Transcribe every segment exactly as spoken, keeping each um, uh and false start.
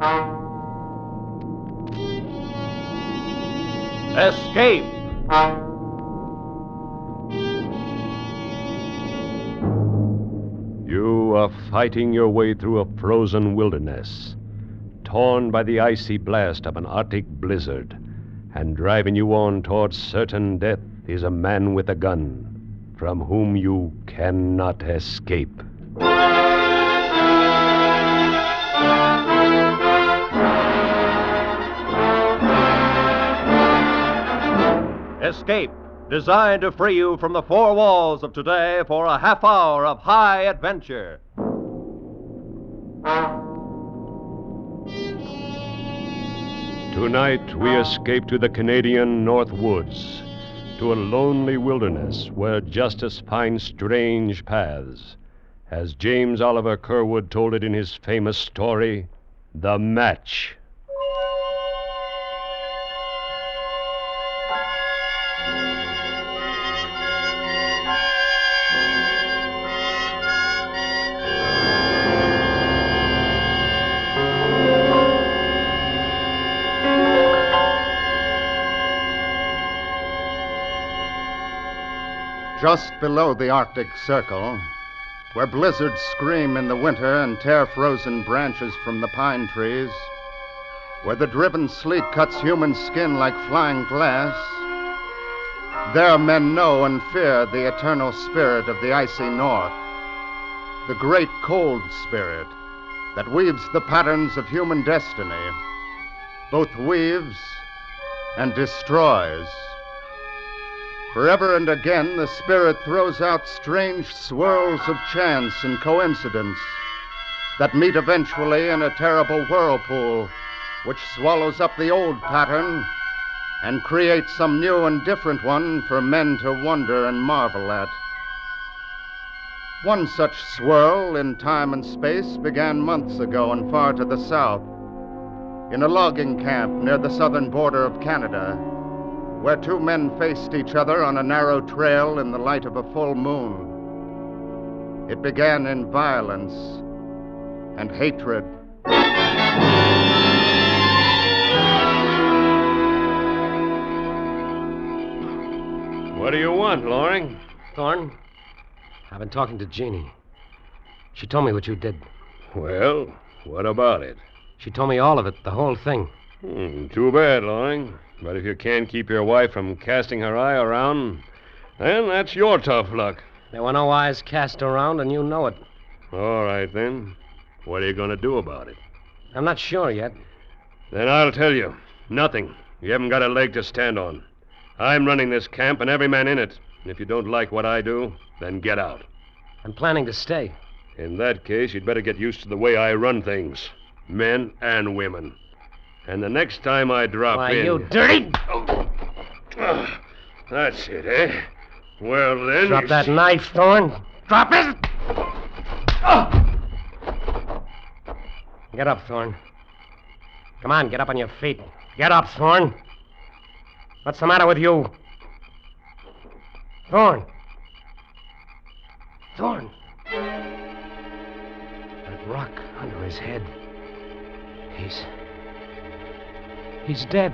Escape! You are fighting your way through a frozen wilderness, torn by the icy blast of an Arctic blizzard, and driving you on towards certain death is a man with a gun, from whom you cannot escape. Escape, designed to free you from the four walls of today for a half hour of high adventure. Tonight we escape to the Canadian North Woods, to a lonely wilderness where justice finds strange paths, as James Oliver Curwood told it in his famous story, The Match. Just below the Arctic Circle, where blizzards scream in the winter and tear frozen branches from the pine trees, where the driven sleet cuts human skin like flying glass, there men know and fear the eternal spirit of the icy north, the great cold spirit that weaves the patterns of human destiny, both weaves and destroys. Forever and again, the spirit throws out strange swirls of chance and coincidence that meet eventually in a terrible whirlpool which swallows up the old pattern and creates some new and different one for men to wonder and marvel at. One such swirl in time and space began months ago and far to the south, in a logging camp near the southern border of Canada, where two men faced each other on a narrow trail in the light of a full moon. It began in violence and hatred. What do you want, Loring? Thorne, I've been talking to Jeannie. She told me what you did. Well, what about it? She told me all of it, the whole thing. Hmm, too bad, Loring. But if you can't keep your wife from casting her eye around, then that's your tough luck. There were no eyes cast around, and you know it. All right, then. What are you going to do about it? I'm not sure yet. Then I'll tell you. Nothing. You haven't got a leg to stand on. I'm running this camp and every man in it. And if you don't like what I do, then get out. I'm planning to stay. In that case, you'd better get used to the way I run things. Men and women. And the next time I drop Why, in... you dirty... Oh. Ah, that's it, eh? Well, then... Drop you that see- knife, Thorne. Drop it! Oh. Get up, Thorne. Come on, get up on your feet. Get up, Thorne. What's the matter with you? Thorne. Thorne. That rock under his head. He's... He's dead.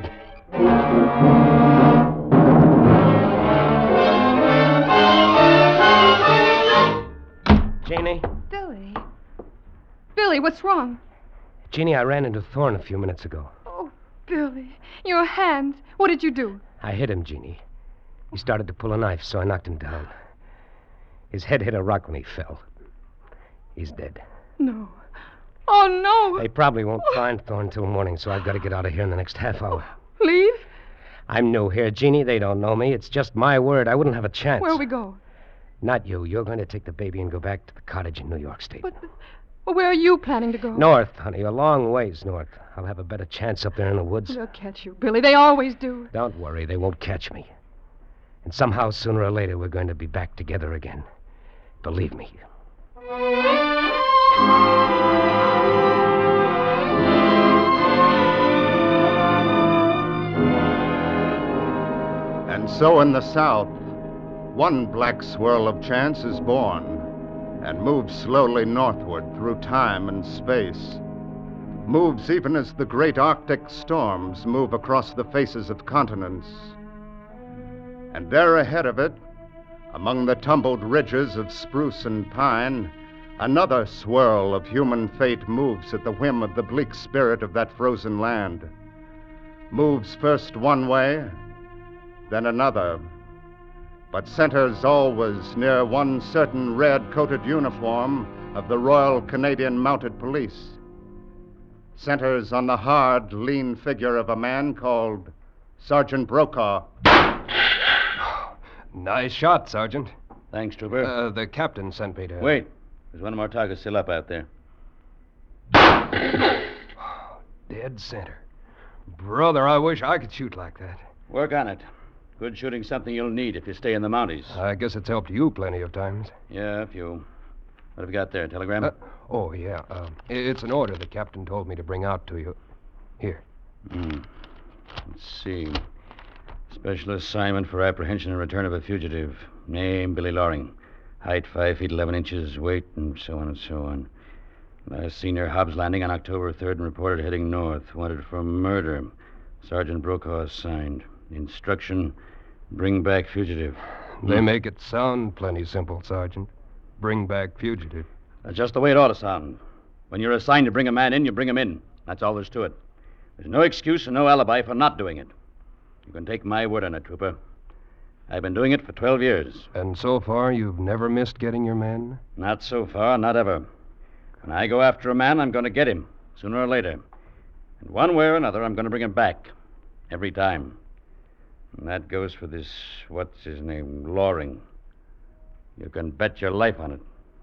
Jeannie? Billy. Billy, what's wrong? Jeannie, I ran into Thorne a few minutes ago. Oh, Billy. Your hands. What did you do? I hit him, Jeannie. He started to pull a knife, so I knocked him down. His head hit a rock when he fell. He's dead. No. Oh, no. They probably won't find Thorne till morning, so I've got to get out of here in the next half hour. Leave? I'm new here, Jeannie. They don't know me. It's just my word. I wouldn't have a chance. Where'll we go? Not you. You're going to take the baby and go back to the cottage in New York State. But, well, where are you planning to go? North, honey. A long ways north. I'll have a better chance up there in the woods. They'll catch you, Billy. They always do. Don't worry. They won't catch me. And somehow, sooner or later, we're going to be back together again. Believe me. And so in the south, one black swirl of chance is born and moves slowly northward through time and space. moves even as the great Arctic storms move across the faces of continents. And there ahead of it, among the tumbled ridges of spruce and pine, another swirl of human fate moves at the whim of the bleak spirit of that frozen land. Moves first one way, then another, but centers always near one certain red-coated uniform of the Royal Canadian Mounted Police. Centers on the hard, lean figure of a man called Sergeant Brokaw. Nice shot, Sergeant. Thanks, Trooper. Uh, the captain sent me to... Wait. There's one of our targets still up out there. Dead center. Brother, I wish I could shoot like that. Work on it. Good shooting's something you'll need if you stay in the Mounties. I guess it's helped you plenty of times. Yeah, a few. What have you got there? Telegram? Uh, oh, yeah. Uh, it's an order the captain told me to bring out to you. Here. Hmm. Let's see. Special assignment for apprehension and return of a fugitive. Name, Billy Loring. Height, five feet, eleven inches. Weight, and so on and so on. Last seen near Hobbs Landing on October third and reported heading north. Wanted for murder. Sergeant Brokaw assigned. Instruction, bring back fugitive. They make it sound plenty simple, Sergeant. Bring back fugitive. That's just the way it ought to sound. When you're assigned to bring a man in, you bring him in. That's all there's to it. There's no excuse and no alibi for not doing it. You can take my word on it, Trooper. I've been doing it for twelve years. And so far, you've never missed getting your men? Not so far, not ever. When I go after a man, I'm going to get him, sooner or later. And one way or another, I'm going to bring him back. Every time. And that goes for this, what's his name, Loring. You can bet your life on it.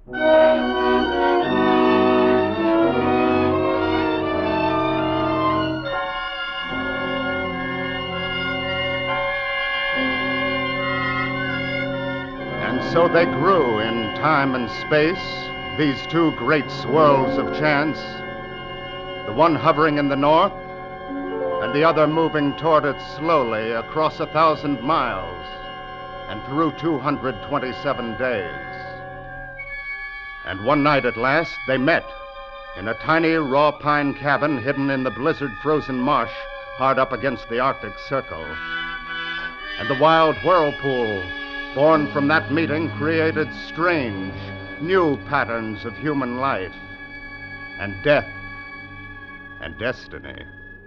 And so they grew in time and space, these two great swirls of chance, the one hovering in the north, and the other moving toward it slowly across a thousand miles and through two hundred twenty-seven days. And one night at last, they met in a tiny raw pine cabin hidden in the blizzard-frozen marsh hard up against the Arctic Circle. And the wild whirlpool born from that meeting created strange, new patterns of human life and death and destiny.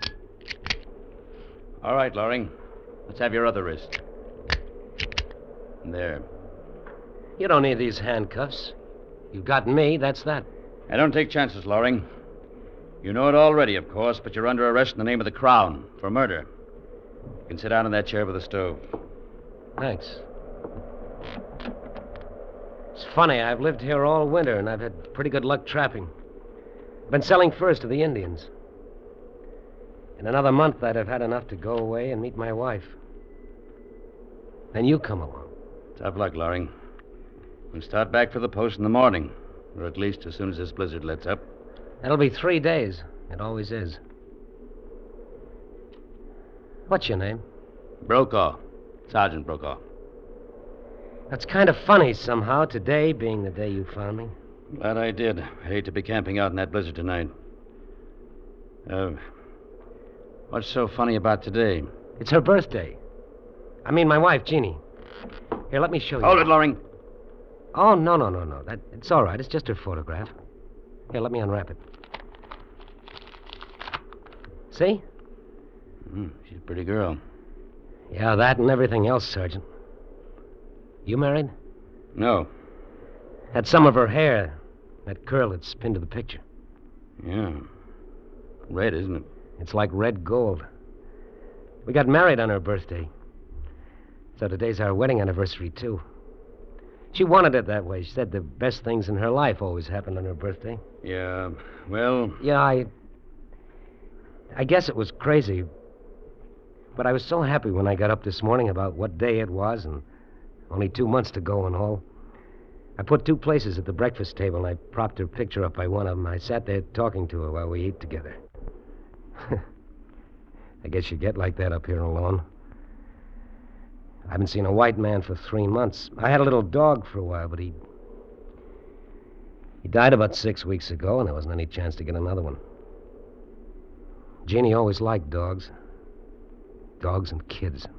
All right, Loring. Let's have your other wrist. There. You don't need these handcuffs. You've got me, that's that. I don't take chances, Loring. You know it already, of course, but you're under arrest in the name of the Crown for murder. You can sit down in that chair by the stove. Thanks. It's funny, I've lived here all winter, and I've had pretty good luck trapping. I've been selling furs to the Indians. In another month, I'd have had enough to go away and meet my wife. Then you come along. Tough luck, Loring. We'll start back for the post in the morning, or at least as soon as this blizzard lets up. That'll be three days. It always is. What's your name? Brokaw. Sergeant Brokaw. That's kind of funny somehow, today being the day you found me. Glad I did. I hate to be camping out in that blizzard tonight. Uh, what's so funny about today? It's her birthday. I mean, my wife, Jeannie. Here, let me show you. Hold it, Loring. Oh, no, no, no, no. That, it's all right. It's just her photograph. Here, let me unwrap it. See? Mm, she's a pretty girl. Yeah, that and everything else, Sergeant. You married? No. Had some of her hair. That curl that's pinned to the picture. Yeah. Red, isn't it? It's like red gold. We got married on her birthday. So today's our wedding anniversary, too. She wanted it that way. She said the best things in her life always happened on her birthday. Yeah, well... Yeah, I... I guess it was crazy. But I was so happy when I got up this morning about what day it was and only two months to go and all. I put two places at the breakfast table, and I propped her picture up by one of them. I sat there talking to her while we ate together. I guess you get like that up here alone. I haven't seen a white man for three months. I had a little dog for a while, but he... He died about six weeks ago, and there wasn't any chance to get another one. Jeannie always liked dogs. Dogs and kids.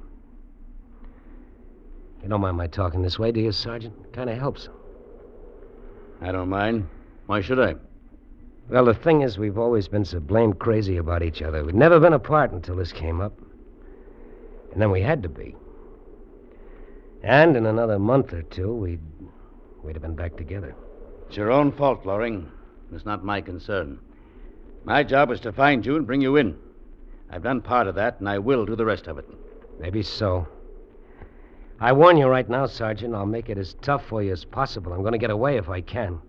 You don't mind my talking this way, do you, Sergeant? Kind of helps. I don't mind. Why should I? Well, the thing is, we've always been so blamed crazy about each other. We'd never been apart until this came up. And then we had to be. And in another month or two, we'd, we'd have been back together. It's your own fault, Loring. It's not my concern. My job is to find you and bring you in. I've done part of that, and I will do the rest of it. Maybe so. I warn you right now, Sergeant, I'll make it as tough for you as possible. I'm going to get away if I can.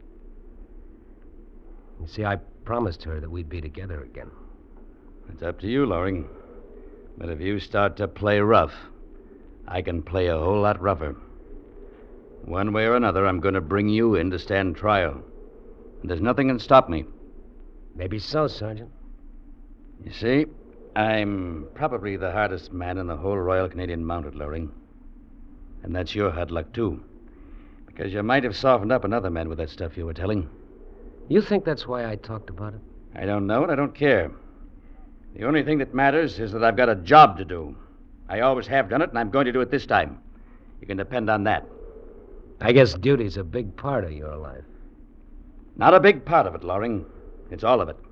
You see, I promised her that we'd be together again. It's up to you, Loring. But if you start to play rough, I can play a whole lot rougher. One way or another, I'm going to bring you in to stand trial. And there's nothing can stop me. Maybe so, Sergeant. You see, I'm probably the hardest man in the whole Royal Canadian Mounted, Loring. And that's your hard luck, too. Because you might have softened up another man with that stuff you were telling. You think that's why I talked about it? I don't know, and I don't care. The only thing that matters is that I've got a job to do. I always have done it, and I'm going to do it this time. You can depend on that. I guess duty's a big part of your life. Not a big part of it, Loring. It's all of it.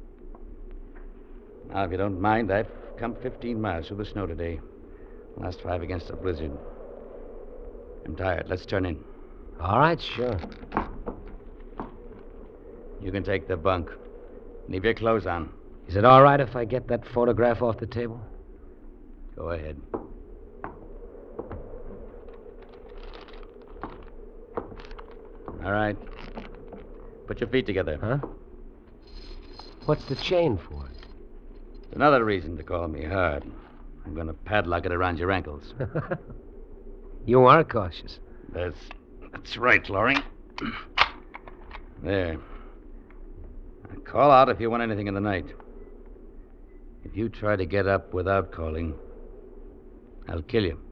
Now, if you don't mind, I've come fifteen miles through the snow today. Last five against a blizzard. I'm tired. Let's turn in. All right, sure. You can take the bunk. Leave your clothes on. Is it all right if I get that photograph off the table? Go ahead. All right. Put your feet together. Huh? What's the chain for? It's another reason to call me hard. I'm going to padlock it around your ankles. You are cautious. That's that's right, Loring. There. Now call out if you want anything in the night. If you try to get up without calling, I'll kill you.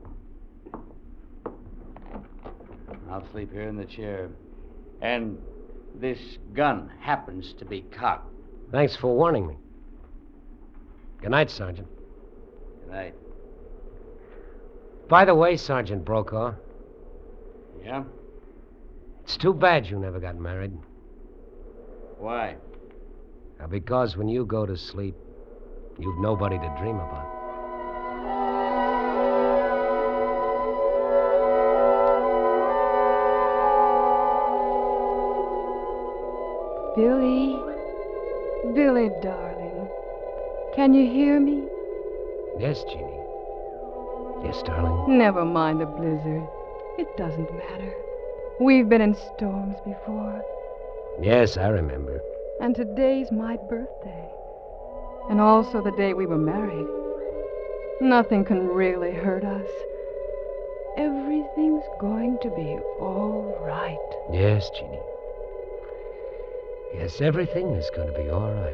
I'll sleep here in the chair. And this gun happens to be cocked. Thanks for warning me. Good night, Sergeant. Good night. By the way, Sergeant Brokaw, Yeah? it's too bad you never got married. Why? Now, because when you go to sleep, you've nobody to dream about. Billy. Billy, darling. Can you hear me? Yes, Jeannie. Yes, darling. Never mind the blizzard. It doesn't matter. We've been in storms before. Yes, I remember. And today's my birthday. And also the day we were married. Nothing can really hurt us. Everything's going to be all right. Yes, Jeannie. Yes, everything is going to be all right.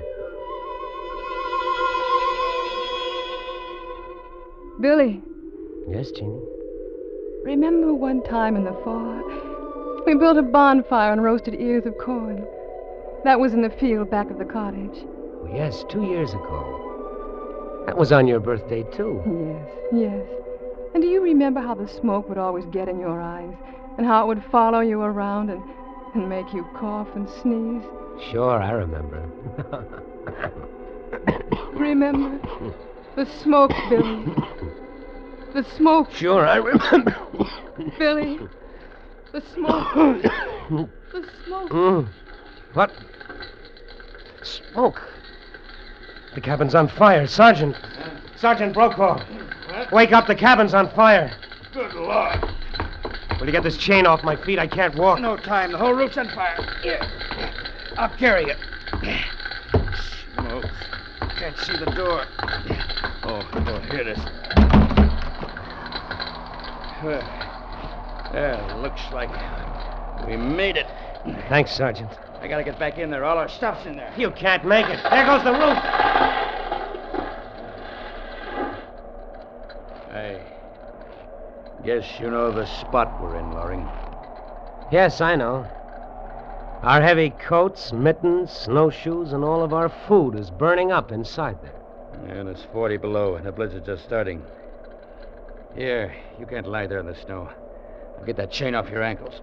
Billy, Yes, Jeannie? remember one time in the fall, we built a bonfire and roasted ears of corn. That was in the field back of the cottage. Oh, yes, two years ago. That was on your birthday, too. Yes, yes. And do you remember how the smoke would always get in your eyes? And how it would follow you around and, and make you cough and sneeze? Sure, I remember. Remember? The smoke, Billy. The smoke, Sure, I remember. Billy. The smoke. The smoke. Mm. What? Smoke. The cabin's on fire. Sergeant. Sergeant Brokaw. What? Wake up. The cabin's on fire. Good Lord. Will you get this chain off my feet? I can't walk. No time. The whole roof's on fire. Here. I'll carry it. Smoke. Can't see the door. Oh, oh, here it is. Well, well, looks like we made it. Thanks, Sergeant. I gotta get back in there. All our stuff's in there. You can't make it. There goes the roof. I guess you know the spot we're in, Loring. Yes, I know. Our heavy coats, mittens, snowshoes, and all of our food is burning up inside there. And it's forty below, and the blizzard's just starting. Here, you can't lie there in the snow. I'll get that chain off your ankles.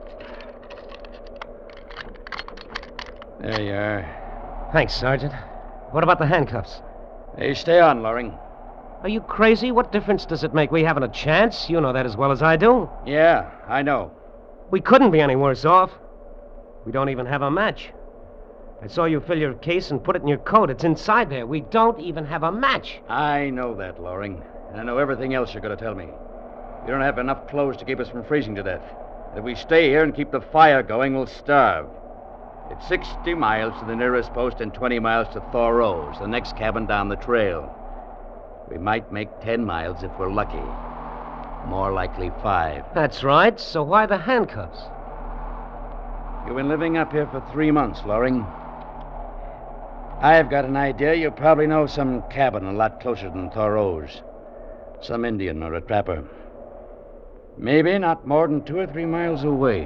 There you are. Thanks, Sergeant. What about the handcuffs? Hey, stay on, Loring. Are you crazy? What difference does it make? We haven't a chance. You know that as well as I do. Yeah, I know. We couldn't be any worse off. We don't even have a match. I saw you fill your case and put it in your coat. It's inside there. We don't even have a match. I know that, Loring. And I know everything else you're going to tell me. You don't have enough clothes to keep us from freezing to death. If we stay here and keep the fire going, we'll starve. It's sixty miles to the nearest post and twenty miles to Thoreau's, the next cabin down the trail. We might make ten miles if we're lucky. More likely five. That's right. So why the handcuffs? You've been living up here for three months, Loring. I've got an idea you probably know some cabin a lot closer than Thoreau's. Some Indian or a trapper. Maybe not more than two or three miles away.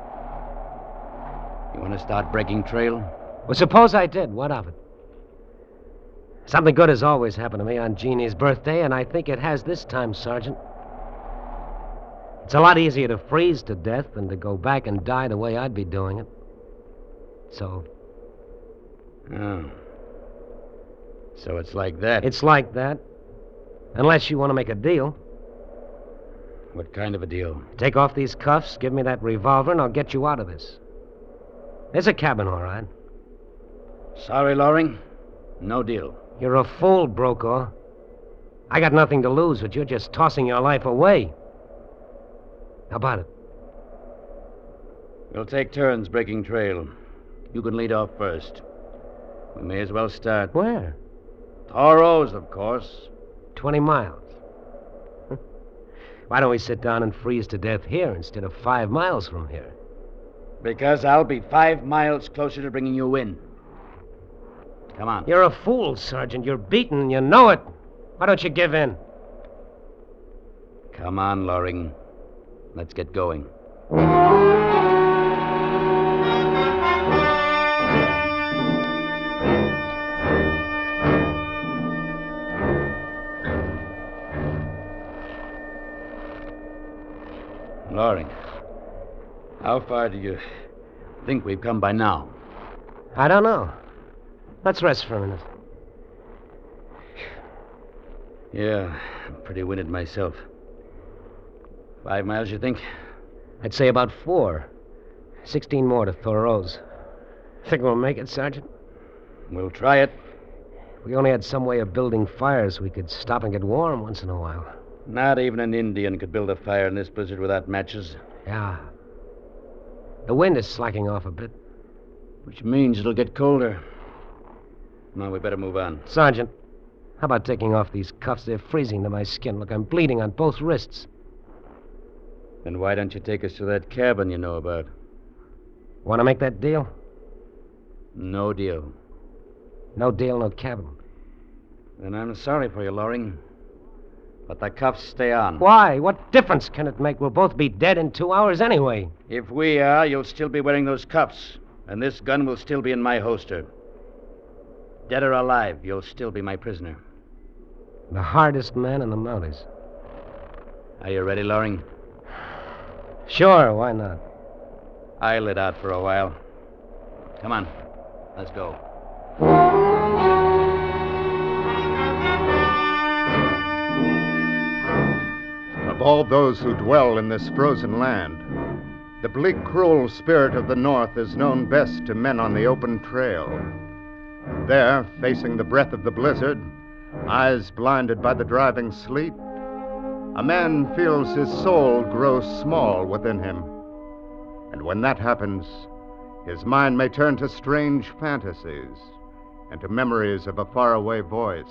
You want to start breaking trail? Well, suppose I did. What of it? Something good has always happened to me on Jeannie's birthday, and I think it has this time, Sergeant. It's a lot easier to freeze to death than to go back and die the way I'd be doing it. So... Oh. So it's like that. It's like that. Unless you want to make a deal. What kind of a deal? Take off these cuffs, give me that revolver, and I'll get you out of this. There's a cabin, all right. Sorry, Loring. No deal. You're a fool, Brokaw. I got nothing to lose, but you're just tossing your life away. How about it? We'll take turns breaking trail. You can lead off first. We may as well start. Where? Thoreau's, of course. Twenty miles. Why don't we sit down and freeze to death here instead of five miles from here? Because I'll be five miles closer to bringing you in. Come on. You're a fool, Sergeant. You're beaten, and you know it. Why don't you give in? Come on, Loring. Let's get going. Loring, how far do you think we've come by now? I don't know. Let's rest for a minute. Yeah, I'm pretty winded myself. Five miles, you think? I'd say about four. Sixteen more to Thoreau's. Think we'll make it, Sergeant? We'll try it. If we only had some way of building fires, we could stop and get warm once in a while. Not even an Indian could build a fire in this blizzard without matches. Yeah. The wind is slacking off a bit. Which means it'll get colder. Now, we better move on. Sergeant, how about taking off these cuffs? They're freezing to my skin. Look, I'm bleeding on both wrists. Then why don't you take us to that cabin you know about? Want to make that deal? No deal. No deal, no cabin. Then I'm sorry for you, Loring. But the cuffs stay on. Why? What difference can it make? We'll both be dead in two hours anyway. If we are, you'll still be wearing those cuffs. And this gun will still be in my holster. Dead or alive, you'll still be my prisoner. The hardest man in the Mounties. Are you ready, Loring? Sure, why not? I'll let out for a while. Come on, let's go. Of all those who dwell in this frozen land, the bleak, cruel spirit of the North is known best to men on the open trail. There, facing the breath of the blizzard, eyes blinded by the driving sleet, a man feels his soul grow small within him. And when that happens, his mind may turn to strange fantasies and to memories of a faraway voice.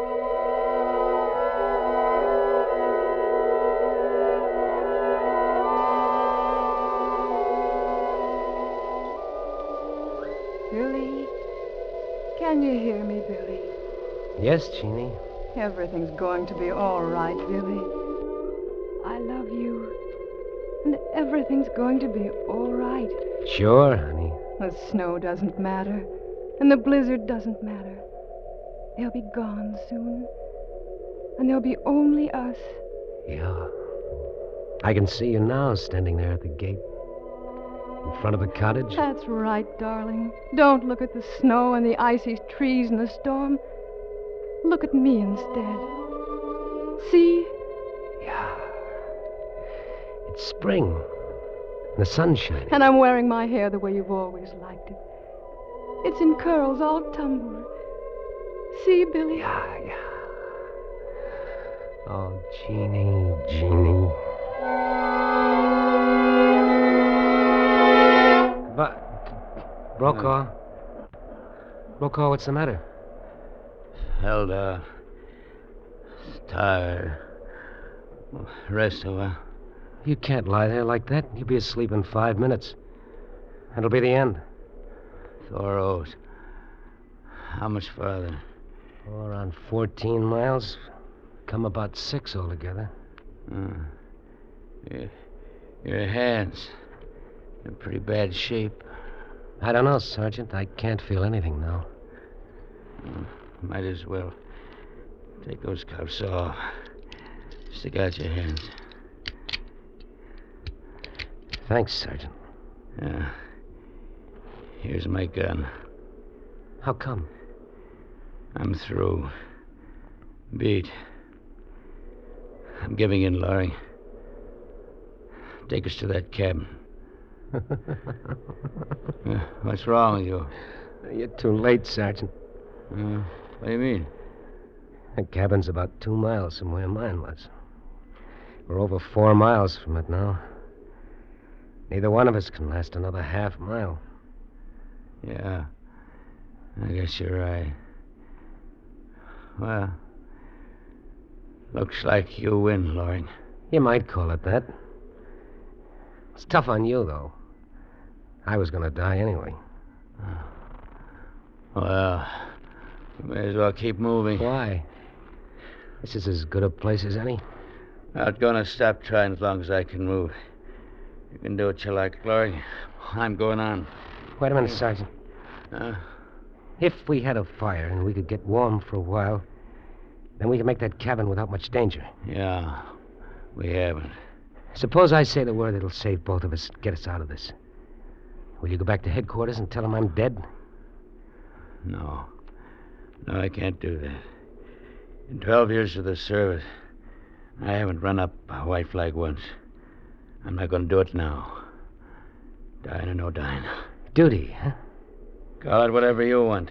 Billy? Can you hear me, Billy? Yes, Jeannie. Everything's going to be all right, Billy. I love you. And everything's going to be all right. Sure, honey. The snow doesn't matter, and the blizzard doesn't matter. They'll be gone soon, and there'll be only us. Yeah. I can see you now standing there at the gate. In front of the cottage. That's right, darling. Don't look at the snow and the icy trees and the storm. Look at me instead. See? Yeah. It's spring. And the sun's shining. And I'm wearing my hair the way you've always liked it. It's in curls all tumbled. See, Billy? Yeah, yeah. Oh, Jeannie, Jeannie. But, Brokaw. Brokaw, what's the matter? Held, uh, tired. Rest a while. You can't lie there like that. You'll be asleep in five minutes. That'll be the end. Thoreau's. How much farther? Oh, around fourteen miles. Come about six altogether. Uh, your, your hands. In pretty bad shape. I don't know, Sergeant. I can't feel anything now. Uh, might as well take those cuffs off. Stick out your hands. Thanks, Sergeant. Yeah. Here's my gun. How come? I'm through. Beat. I'm giving in, Laurie. Take us to that cabin. uh, what's wrong with you? You're too late, Sergeant. Uh, what do you mean? The cabin's about two miles from where mine was. We're over four miles from it now. Neither one of us can last another half mile. Yeah. I guess you're right. Well, looks like you win, Laurie. You might call it that. It's tough on you, though. I was going to die anyway. Well, we may as well keep moving. Why? This is as good a place as any. Not gonna stop trying as long as I can move. You can do what you like, Laurie. I'm going on. Wait a minute, Sergeant. Uh, If we had a fire and we could get warm for a while, then we could make that cabin without much danger. yeah, we haven't. Suppose I say the word that'll save both of us, get us out of this. Will you go back to headquarters and tell them I'm dead? No. No, I can't do that. In twelve years of the service, I haven't run up a white flag once. I'm not going to do it now. Dying or no dying. Duty, huh? Call it whatever you want.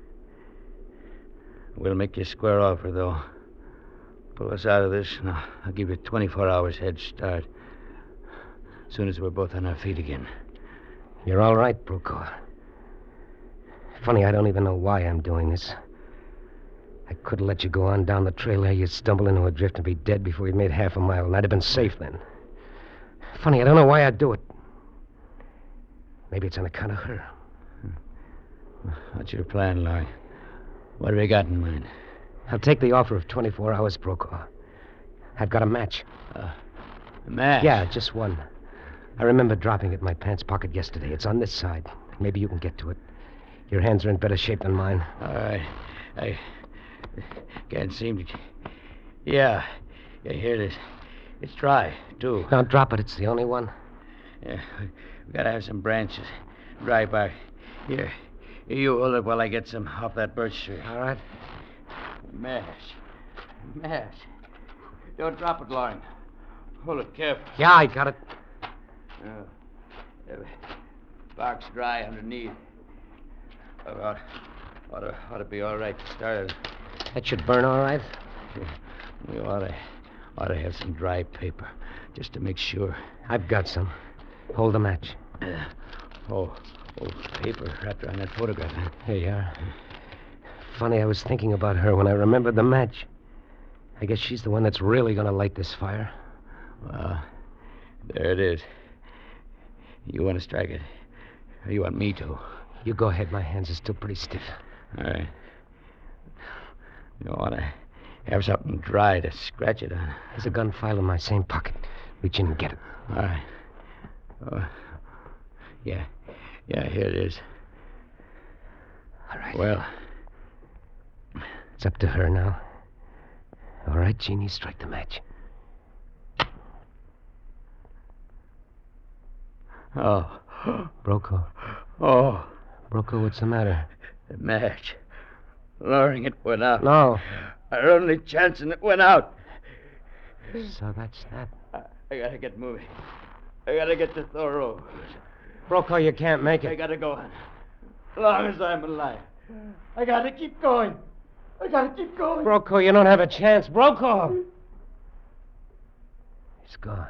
We'll make you a square offer, though. Pull us out of this, and I'll, I'll give you twenty-four hours head start. As soon as we're both on our feet again. You're all right, Brokaw. Funny, I don't even know why I'm doing this. I could have let you go on down the trail there. You'd stumble into a drift and be dead before you'd made half a mile, and I'd have been safe then. Funny, I don't know why I'd do it. Maybe it's on account of her. What's your plan, Laurie? What have you got in mind? I'll take the offer of twenty-four hours, Brokaw. I've got a match. Uh, a match? Yeah, just one. I remember dropping it in my pants pocket yesterday. It's on this side. Maybe you can get to it. Your hands are in better shape than mine. All right. I can't seem to... Yeah. Yeah, here it is. It's dry, too. Now drop it. It's the only one. Yeah, we gotta have some branches. Dry bark. Here. You hold it while I get some off that birch tree. All right. Mash. Mash. Don't drop it, Lauren. Hold it careful. Yeah, I got it. Uh, uh, bark's dry underneath. Oh, ought, ought, to, ought to be all right to start it. That should burn all right. We ought to, ought to have some dry paper, just to make sure. I've got some. Hold the match. Uh, oh, oh, paper wrapped around that photograph. Huh? Here you are. Funny, I was thinking about her when I remembered the match. I guess she's the one that's really going to light this fire. Well, there it is. You want to strike it? Or you want me to? You go ahead. My hands are still pretty stiff. All right. You want to have something dry to scratch it on? There's a gun file in my same pocket. Reach in and get it. All right. Oh, yeah. Yeah, here it is. All right. Well, It's up to her now. All right, Jeannie, strike the match. oh. Brokaw. Oh, Brokaw, what's the matter? the match. Loring, it went out. No. Our only chance, and it went out. So that's that. I, I gotta get moving. I gotta get to Thoreau. Brokaw, you can't make I it. gotta go on. As long as I'm alive. I gotta keep going. I gotta keep going. Brokaw, you don't have a chance. Brokaw! He's gone.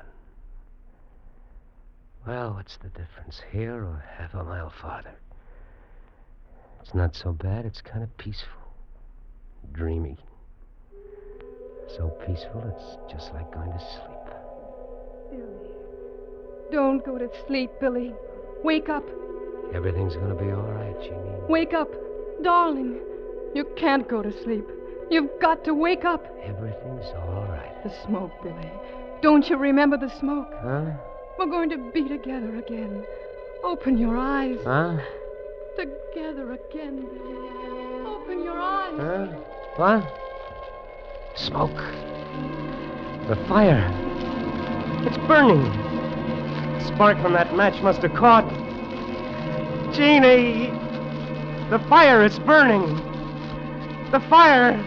Well, what's the difference, here or half a mile farther? It's not so bad. It's kind of peaceful. Dreamy. So peaceful, it's just like going to sleep. Billy. Don't go to sleep, Billy. Wake up. Everything's going to be all right, Jeannie. Wake up. Darling. You can't go to sleep. You've got to wake up. Everything's all right. The smoke, Billy. Don't you remember the smoke? Huh? We're going to be together again. Open your eyes. Huh? Together again, Billy. Open your eyes. Huh? What? Smoke. The fire. It's burning. The spark from that match must have caught. Jeannie! The fire, it's burning. The fire!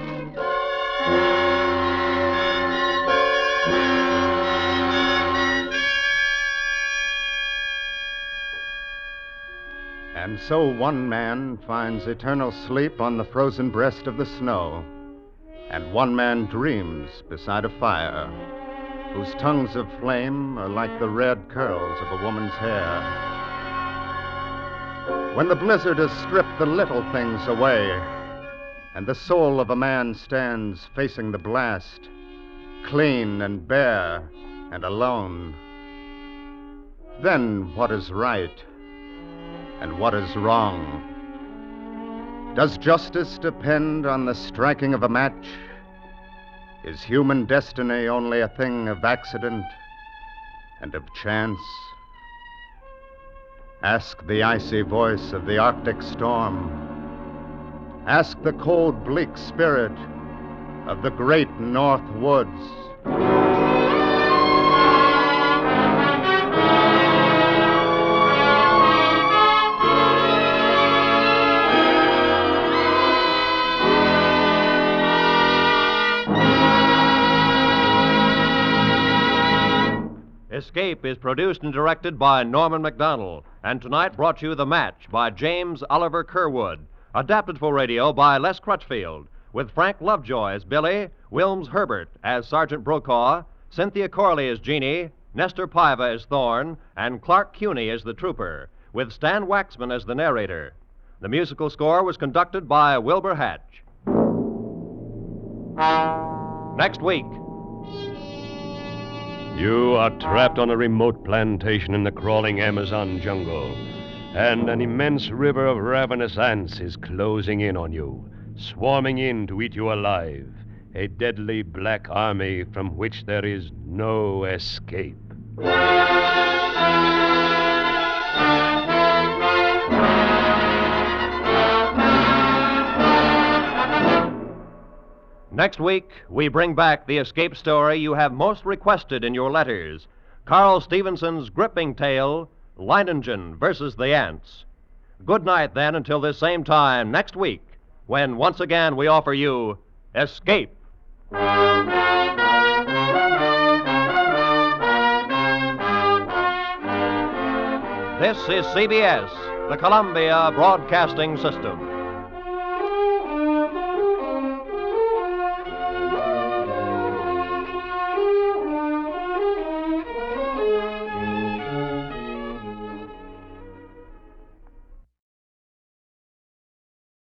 And so one man finds eternal sleep on the frozen breast of the snow, and one man dreams beside a fire, whose tongues of flame are like the red curls of a woman's hair. When the blizzard has stripped the little things away, and the soul of a man stands facing the blast, clean and bare and alone, then what is right and what is wrong? Does justice depend on the striking of a match? Is human destiny only a thing of accident and of chance? Ask the icy voice of the Arctic storm. Ask the cold, bleak spirit of the great North Woods. Escape is produced and directed by Norman MacDonald, and tonight brought you The Match by James Oliver Curwood, adapted for radio by Les Crutchfield, with Frank Lovejoy as Billy, Wilms Herbert as Sergeant Brokaw, Cynthia Corley as Jeannie, Nestor Paiva as Thorne, and Clark Cuney as the trooper, with Stan Waxman as the narrator. The musical score was conducted by Wilbur Hatch. Next week. You are trapped on a remote plantation in the crawling Amazon jungle, and an immense river of ravenous ants is closing in on you, swarming in to eat you alive, a deadly black army from which there is no escape. Next week, we bring back the escape story you have most requested in your letters, Carl Stevenson's gripping tale, Leiningen versus the Ants. Good night, then, until this same time next week, when once again we offer you Escape. This is C B S, the Columbia Broadcasting System.